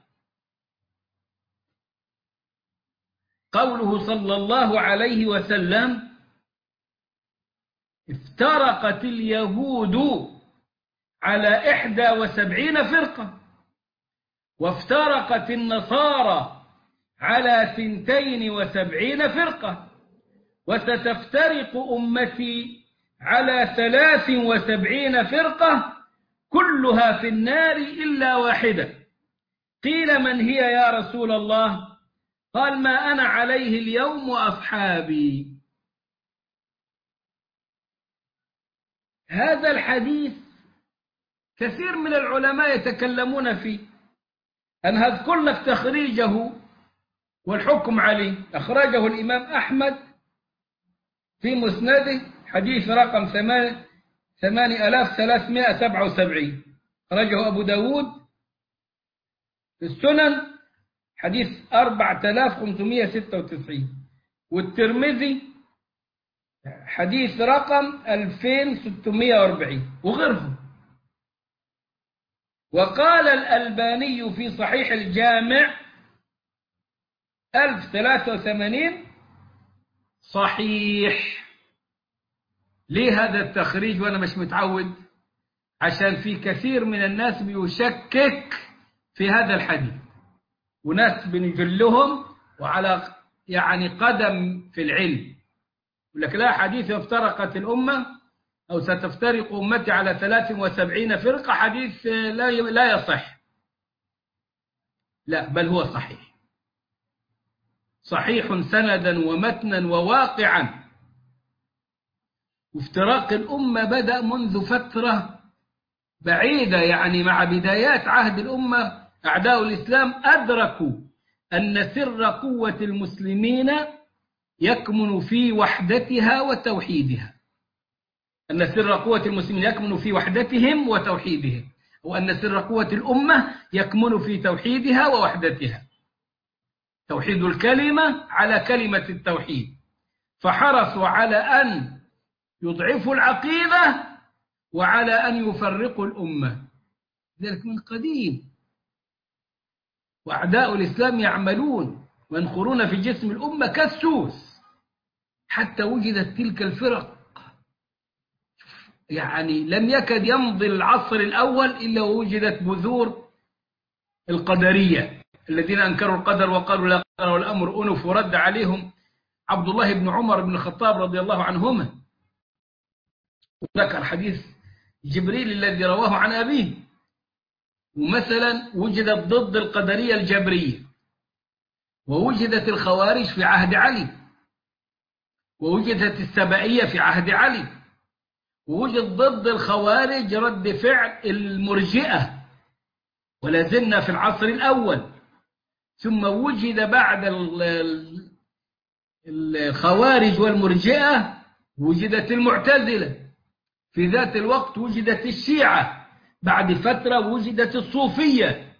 قوله صلى الله عليه وسلم افترقت اليهود على إحدى وسبعين فرقة وافترقت النصارى على ثنتين وسبعين فرقة، وستفترق أمتي على ثلاث وسبعين فرقة كلها في النار إلا واحدة. قيل من هي يا رسول الله؟ قال ما أنا عليه اليوم وأصحابي. هذا الحديث كثير من العلماء يتكلمون فيه. أنا هذكر لك تخريجه والحكم عليه. أخرجه الإمام أحمد في مسنده حديث رقم ثمانية آلاف وثلاثمائة وسبعة وسبعين. أخرجه أبو داود في السنن حديث أربعة آلاف وخمسمائة وستة وتسعين، والترمذي حديث رقم ألفين وستمائة وأربعين وغيرهم. وقال الألباني في صحيح الجامع ألف وثلاثة وثمانين صحيح. ليه هذا التخريج وأنا مش متعود؟ عشان في كثير من الناس بيشكك في هذا الحديث، وناس بنجلهم وعلى يعني قدم في العلم يقول لك لا، حديث افترقت الأمة أو ستفترق أمتي على ثلاث وسبعين فرقة حديث لا لا يصح. لا، بل هو صحيح، صحيح سندا ومتنا وواقعا. وافتراق الأمة بدأ منذ فترة بعيدة، يعني مع بدايات عهد الأمة أعداء الإسلام أدركوا أن سر قوة المسلمين يكمن في وحدتها وتوحيدها، أن سر قوة المسلمين يكمن في وحدتهم وتوحيدهم، وأن سر قوة الأمة يكمن في توحيدها ووحدتها. توحيد الكلمة على كلمة التوحيد، فحرصوا على أن يضعفوا العقيدة وعلى أن يفرقوا الأمة. ذلك من قديم، وأعداء الإسلام يعملون وينخرون في جسم الأمة كالسوس حتى وجدت تلك الفرق. يعني لم يكد يمضي العصر الأول إلا ووجدت بذور القدرية الذين أنكروا القدر وقالوا لا قدر والأمر أنف، ورد عليهم عبد الله بن عمر بن الخطاب رضي الله عنهما، وذكر حديث جبريل الذي رواه عن أبيه. ومثلا وجدت ضد القدرية الجبرية، ووجدت الخوارج في عهد علي، ووجدت السبائية في عهد علي، ووجد ضد الخوارج رد فعل المرجئة، ولا زلنا في العصر الأول. ثم وجد بعد الخوارج والمرجئة وجدت المعتزلة، في ذات الوقت وجدت الشيعة، بعد فترة وجدت الصوفية،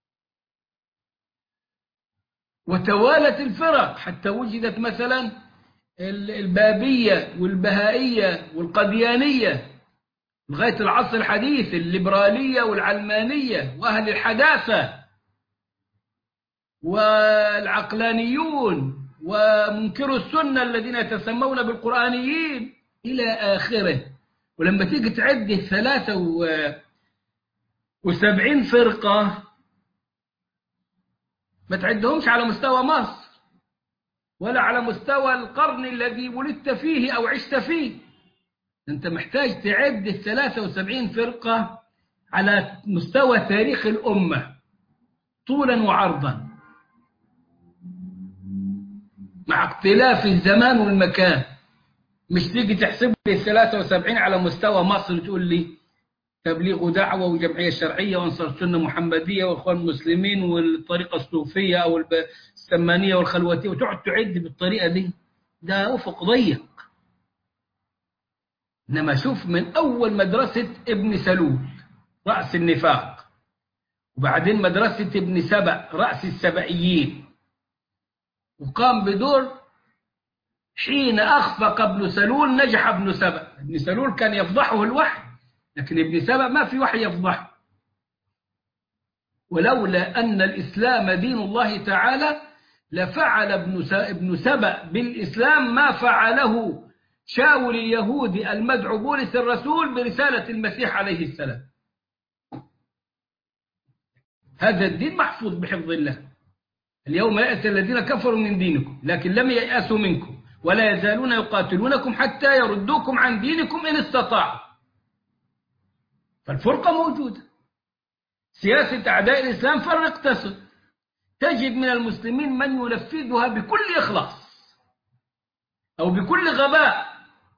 وتوالت الفرق حتى وجدت مثلا البابية والبهائية والقديانية لغاية العصر الحديث، الليبرالية والعلمانية وأهل الحداثة والعقلانيون ومنكروا السنة الذين يتسمون بالقرآنيين إلى آخره. ولما تيجي تعد الثلاثة وسبعين فرقة ما تعدهمش على مستوى مصر ولا على مستوى القرن الذي ولدت فيه أو عشت فيه. أنت محتاج تعد الثلاثة وسبعين فرقة على مستوى تاريخ الأمة طولا وعرضا، مع اختلاف الزمان والمكان. مش تيجي تحسب لي الثلاثة وسبعين على مستوى مصر تقول لي تبليغ دعوة وجمعية شرعية وانصار السنة محمدية واخوان المسلمين والطريقة الصوفية أو السمانية والخلوتية وتقعد تعد بالطريقة دي، ده أفق ضيق. إنما شوف من أول مدرسة ابن سلول رأس النفاق، وبعدين مدرسة ابن سبأ رأس السبائيين، وقام بدور حين أخفق ابن سلول نجح ابن سبأ. ابن سلول كان يفضحه الوحي، لكن ابن سبأ ما في وحي يفضحه. ولولا أن الإسلام دين الله تعالى لفعل ابن سبأ بالإسلام ما فعله شاول اليهودي المدعو بولس الرسول برسالة المسيح عليه السلام. هذا الدين محفوظ بحفظ الله. اليوم يأتي الذين كفروا من دينكم لكن لم ييأسوا منكم ولا يزالون يقاتلونكم حتى يردوكم عن دينكم إن استطاعوا. فالفرقة موجودة. سياسة أعداء الإسلام فرق تسد، تجد من المسلمين من ينفذها بكل إخلاص أو بكل غباء.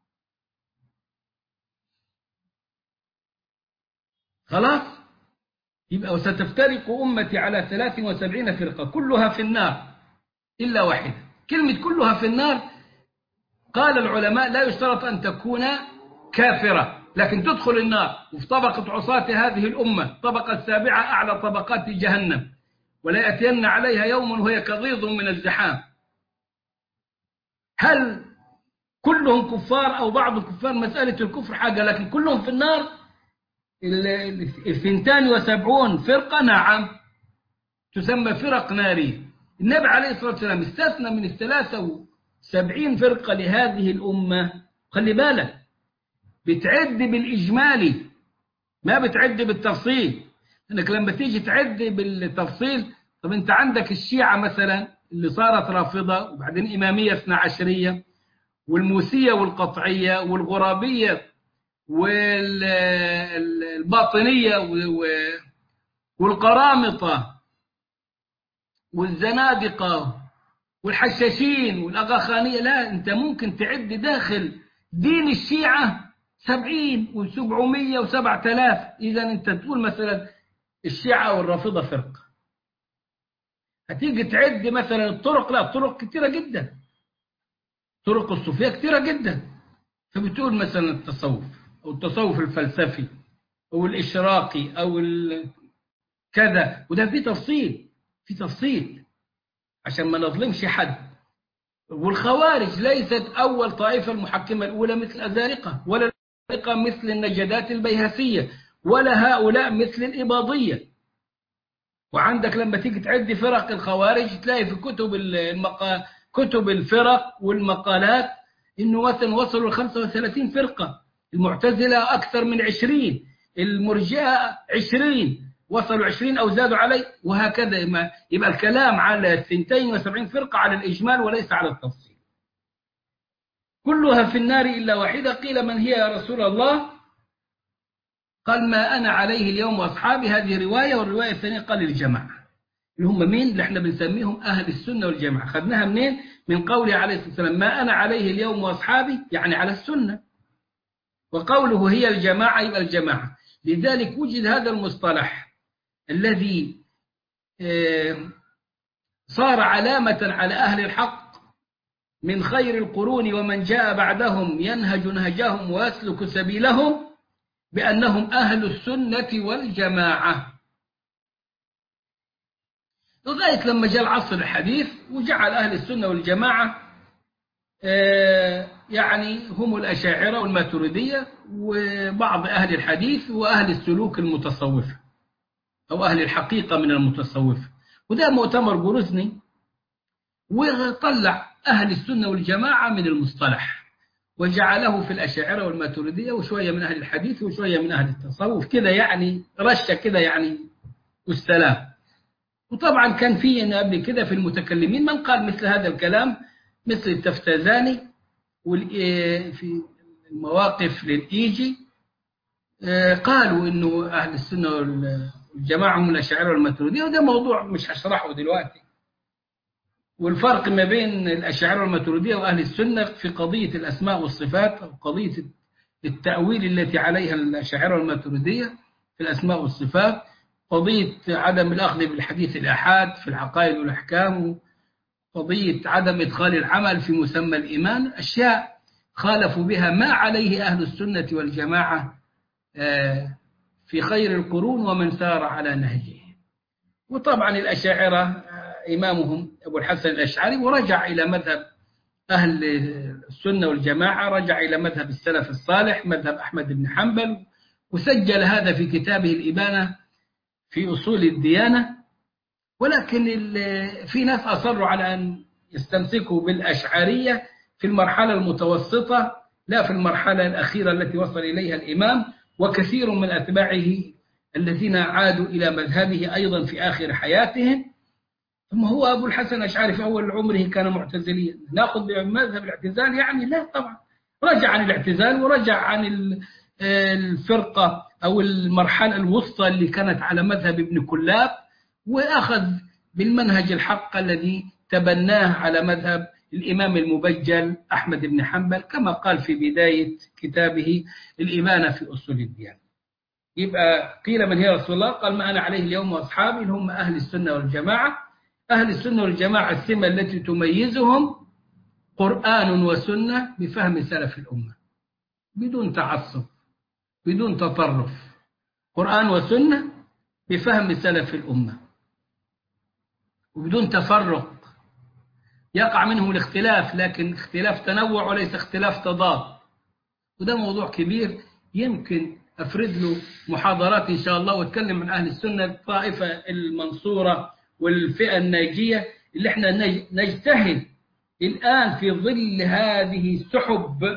خلاص يبقى وستفترق أمتي على ثلاث وسبعين فرقة كلها في النار إلا واحدة. كلمة كلها في النار قال العلماء لا يشترط أن تكون كافرة لكن تدخل النار. وفي طبقة عصاة هذه الأمة طبقة السابعة أعلى طبقات جهنم ولا يأتين عليها يوم وهي كغيظ من الزحام. هل كلهم كفار أو بعض كفار؟ مسألة الكفر حاجة لكن كلهم في النار. الثنتان وسبعون فرقة نعم تسمى فرق نارية. النبي عليه الصلاة والسلام استثنى من الثلاثة وسبعين فرقة لهذه الأمة. خلي بالك بتعد بالإجمالي ما بتعد بالتفصيل. لأنك لما تيجي تعد بالتفصيل طب أنت عندك الشيعة مثلا اللي صارت رافضة وبعدين إمامية اثنا عشرية والموسية والقطعية والغرابية والباطنية والقرامطة والزنادقة والحشاشين والأغاخانية. لا أنت ممكن تعد داخل دين الشيعة سبعين وسبعمية وسبعة آلاف. إذا أنت تقول مثلا الشيعة والرافضة فرقة هتيجي تعد مثلا الطرق. لا الطرق كتيرة جدا. طرق الصوفية كتيرة جدا. فبتقول مثلا التصوف أو التصوف الفلسفي أو الإشراقي أو كذا وده في تفصيل في تفصيل عشان ما نظلمش حد. والخوارج ليست أول طائفة المحكمة الأولى مثل الأزارقة ولا الأزارقة مثل النجدات البيهسية ولا هؤلاء مثل الإباضية. وعندك لما تيجي تعد فرق الخوارج تلاقي في كتب المقا... كتب الفرق والمقالات إنه مثلا وصلوا ل خمسة وثلاثين فرقة. المعتزلة أكثر من عشرين. المرجئة عشرين وصلوا عشرين أو زادوا عليه وهكذا. يبقى الكلام على اثنتين وسبعين فرقة على الإجمال وليس على التفصيل. كلها في النار إلا واحدة. قيل من هي يا رسول الله؟ قال ما أنا عليه اليوم وأصحابي. هذه رواية. والرواية الثانية قال الجماعة اللي هم مين؟ اللي احنا بنسميهم أهل السنة والجماعة. خدناها منين؟ من قوله عليه الصلاة والسلام ما أنا عليه اليوم وأصحابي يعني على السنة. وقوله هي الجماعة يبقى الجماعة. لذلك وجد هذا المصطلح الذي صار علامة على أهل الحق من خير القرون ومن جاء بعدهم ينهج نهجهم ويسلك سبيلهم بأنهم أهل السنة والجماعة. لغاية لما جاء العصر الحديث وجعل أهل السنة والجماعة يعني هم الأشاعرة والماتريدية وبعض أهل الحديث وأهل السلوك المتصوفة أو أهل الحقيقة من المتصوفة. وده مؤتمر جروزني وطلع أهل السنة والجماعة من المصطلح وجعله في الأشاعرة والماتريدية وشوية من أهل الحديث وشوية من أهل التصوف كده يعني رشة كده يعني والسلام. وطبعا كان في قبل كده في المتكلمين من قال مثل هذا الكلام مثل التفتازاني في المواقف للإيجي قالوا إنه أهل السنة والجماعة هم الأشاعرة والماتريدية. وده موضوع مش هشرحه دلوقتي. والفرق ما بين الأشاعرة والماتريدية وأهل السنة في قضية الأسماء والصفات أو قضية التأويل التي عليها الأشاعرة والماتريدية في الأسماء والصفات. قضية عدم الأخذ بالحديث الآحاد في العقائد والأحكام. قضية عدم إدخال العمل في مسمى الإيمان. أشياء خالفوا بها ما عليه أهل السنة والجماعة في خير القرون ومن سار على نهجه. وطبعا الأشاعرة إمامهم أبو الحسن الأشعري ورجع إلى مذهب أهل السنة والجماعة. رجع إلى مذهب السلف الصالح مذهب أحمد بن حنبل وسجل هذا في كتابه الإبانة في أصول الديانة. ولكن في ناس أصروا على أن يستمسكوا بالأشعرية في المرحلة المتوسطة لا في المرحلة الأخيرة التي وصل إليها الإمام. وكثير من أتباعه الذين عادوا إلى مذهبه أيضا في آخر حياتهم. ثم هو أبو الحسن الأشعري في أول عمره كان معتزليا، نأخذ بمذهب الاعتزال؟ يعني لا طبعا، رجع عن الاعتزال ورجع عن الفرقة أو المرحلة الوسطى اللي كانت على مذهب ابن كلاب، وأخذ بالمنهج الحق الذي تبناه على مذهب الإمام المبجل أحمد بن حنبل، كما قال في بداية كتابه الإبانة في أصول الديانة. يبقى قيل من هي رسول الله؟ قال ما أنا عليه اليوم وأصحابي، اللي هم أهل السنة والجماعة. أهل السنة والجماعة السمة التي تميزهم قرآن وسنة بفهم سلف الأمة، بدون تعصب، بدون تطرف. قرآن وسنة بفهم سلف الأمة وبدون تفرق. يقع منهم الاختلاف، لكن اختلاف تنوع وليس اختلاف تضاد، وده موضوع كبير يمكن أفرد له محاضرات إن شاء الله واتكلم عن أهل السنة، الطائفة المنصورة والفئة الناجية اللي احنا نجتهد الآن في ظل هذه السحب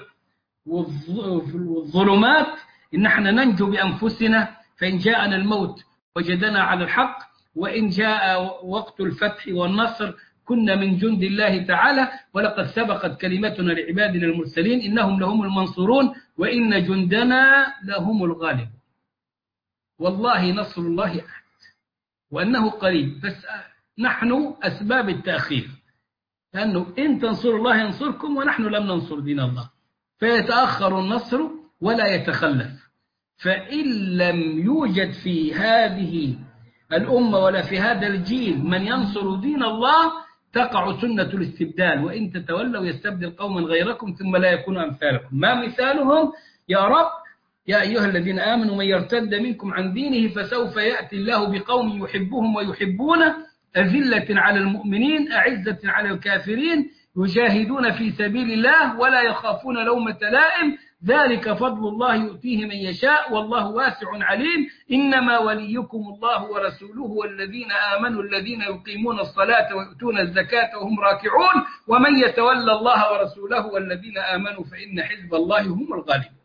والظلمات إن احنا ننجو بأنفسنا، فإن جاءنا الموت وجدنا على الحق، وإن جاء وقت الفتح والنصر كنا من جند الله تعالى. ولقد سبقت كلمتنا لعبادنا المرسلين إنهم لهم المنصورون وإن جندنا لهم الغالب. والله نصر الله أحد وأنه قريب، بس نحن أسباب التأخير، لأنه إن تنصروا الله ينصركم ونحن لم ننصر دين الله، فيتأخر النصر ولا يتخلف. فإن لم يوجد في هذه الأمة ولا في هذا الجيل من ينصر دين الله تقع سنة الاستبدال، وإن تتولوا يستبدل قوما غيركم ثم لا يكونوا أمثالكم. ما مثالهم يا رب؟ يا أيها الذين آمنوا من يرتد منكم عن دينه فسوف يأتي الله بقوم يحبهم ويحبونه أذلة على المؤمنين أعزة على الكافرين يجاهدون في سبيل الله ولا يخافون لومة لائم ذلك فضل الله يؤتيه من يشاء والله واسع عليم إنما وليكم الله ورسوله والذين آمنوا الذين يقيمون الصلاة ويؤتون الزكاة وهم راكعون ومن يتولى الله ورسوله والذين آمنوا فإن حزب الله هم الغالبون.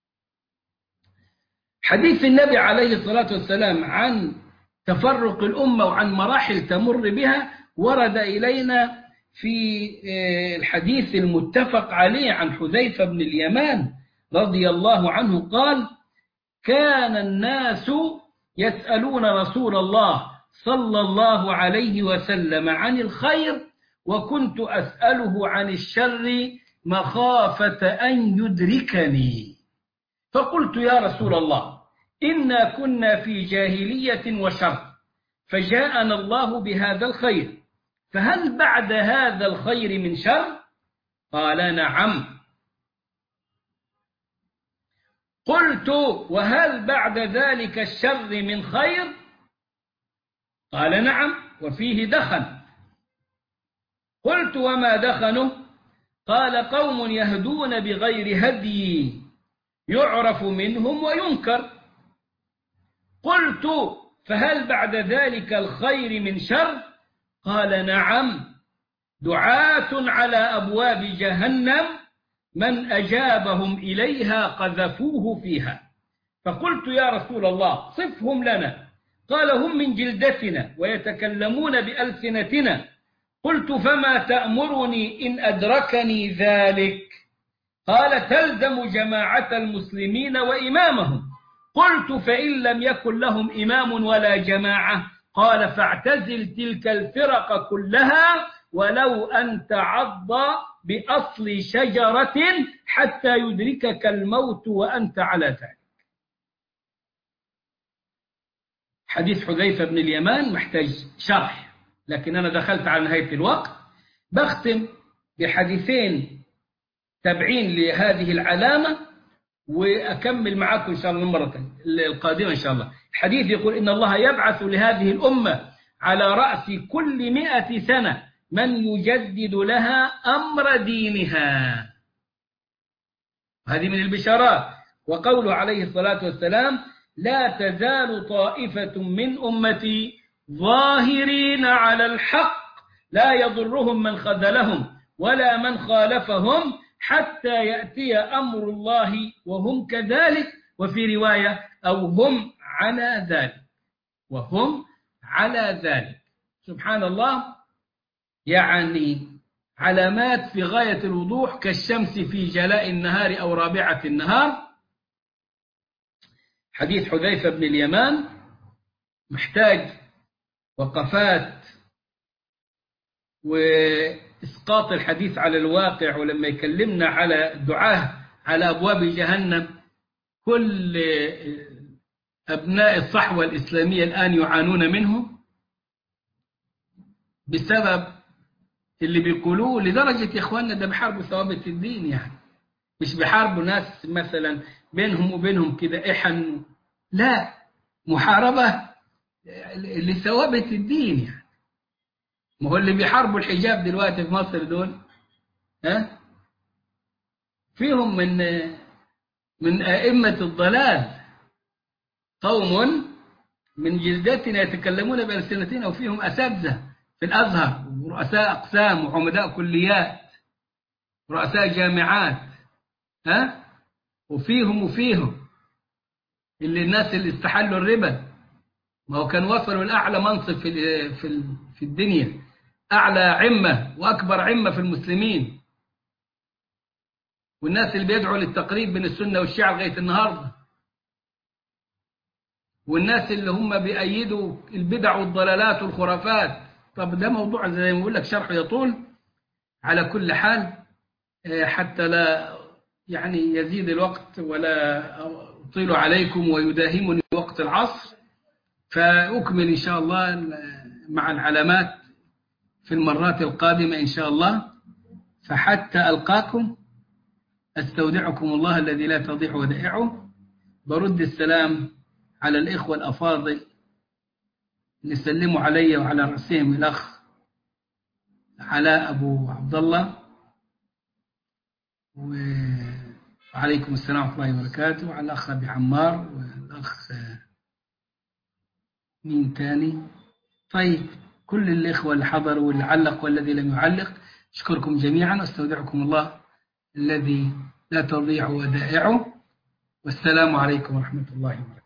حديث النبي عليه الصلاة والسلام عن تفرق الأمة وعن مراحل تمر بها ورد إلينا في الحديث المتفق عليه عن حذيفة بن اليمان رضي الله عنه قال: كان الناس يسألون رسول الله صلى الله عليه وسلم عن الخير وكنت أسأله عن الشر مخافة أن يدركني، فقلت يا رسول الله إنا كنا في جاهلية وشر فجاءنا الله بهذا الخير، فهل بعد هذا الخير من شر؟ قال نعم. قلت وهل بعد ذلك الشر من خير؟ قال نعم وفيه دخن. قلت وما دخنه؟ قال قوم يهدون بغير هدي يعرف منهم وينكر. قلت فهل بعد ذلك الخير من شر؟ قال نعم دعاة على أبواب جهنم من أجابهم إليها قذفوه فيها. فقلت يا رسول الله صفهم لنا. قال هم من جلدتنا ويتكلمون بألسنتنا. قلت فما تأمرني إن أدركني ذلك؟ قال تلزم جماعة المسلمين وإمامهم. قلت فإن لم يكن لهم إمام ولا جماعة؟ قال فاعتزل تلك الفرق كلها ولو أن تعض بأصل شجرة حتى يدركك الموت وأنت على ذلك. حديث حذيفة بن اليمان محتاج شرح، لكن أنا دخلت على نهاية الوقت. بختم بحديثين تابعين لهذه العلامة وأكمل معكم إن شاء الله المرة القادمة إن شاء الله. الحديث يقول إن الله يبعث لهذه الأمة على رأس كل مئة سنة من يجدد لها أمر دينها. هذه من البشارات. وقوله عليه الصلاة والسلام لا تزال طائفة من أمتي ظاهرين على الحق لا يضرهم من خذلهم ولا من خالفهم حتى يأتي أمر الله وهم كذلك، وفي رواية أو هم على ذلك وهم على ذلك. سبحان الله، يعني علامات في غاية الوضوح كالشمس في جلاء النهار أو رابعة النهار. حديث حذيفة بن اليمان محتاج وقفات وإسقاط الحديث على الواقع، ولما يكلمنا على الدعاة على أبواب جهنم، كل أبناء الصحوة الإسلامية الآن يعانون منه بسبب اللي بيقولوه، لدرجة يا إخواننا ده بحاربوا ثوابت الدين، يعني مش بحاربوا ناس مثلا بينهم وبينهم كده إحن، لا، محاربة لثوابت الدين. يعني ما هو اللي بيحاربوا الحجاب دلوقتي في مصر دول ها فيهم من من أئمة الضلال قوم من جلدتنا يتكلمون بألسنتنا، وفيهم أساتذة في الأزهر ورؤساء أقسام وعمداء كليات ورؤساء جامعات ها وفيهم وفيهم اللي الناس اللي استحلوا الربا، ما هو كان وصلوا لأعلى منصب في في في الدنيا، أعلى عمة وأكبر عمة في المسلمين، والناس اللي بيدعوا للتقريب بين السنة والشيعة لغاية النهارده، والناس اللي هم بيأيدوا البدع والضلالات والخرافات. طب ده موضوع زي ما بقول لك شرحه يطول. على كل حال حتى لا يعني يزيد الوقت ولا أطيل عليكم ويداهمني وقت العصر، فأكمل إن شاء الله مع العلامات في المرات القادمة إن شاء الله. فحتى ألقاكم أستودعكم الله الذي لا تضيع ودائعه. برد السلام على الإخوة الأفاضل اللي سلموا علي، وعلى رأسهم الأخ علاء أبو عبد الله، وعليكم السلام ورحمة الله وبركاته، وعلى الأخ أبي عمار، والأخ مين تاني. طيب كل الإخوة اللي حضروا واللي علق والذي لم يعلق، أشكركم جميعا، أستودعكم الله الذي لا تضيع ودائعه، والسلام عليكم ورحمة الله وبركاته.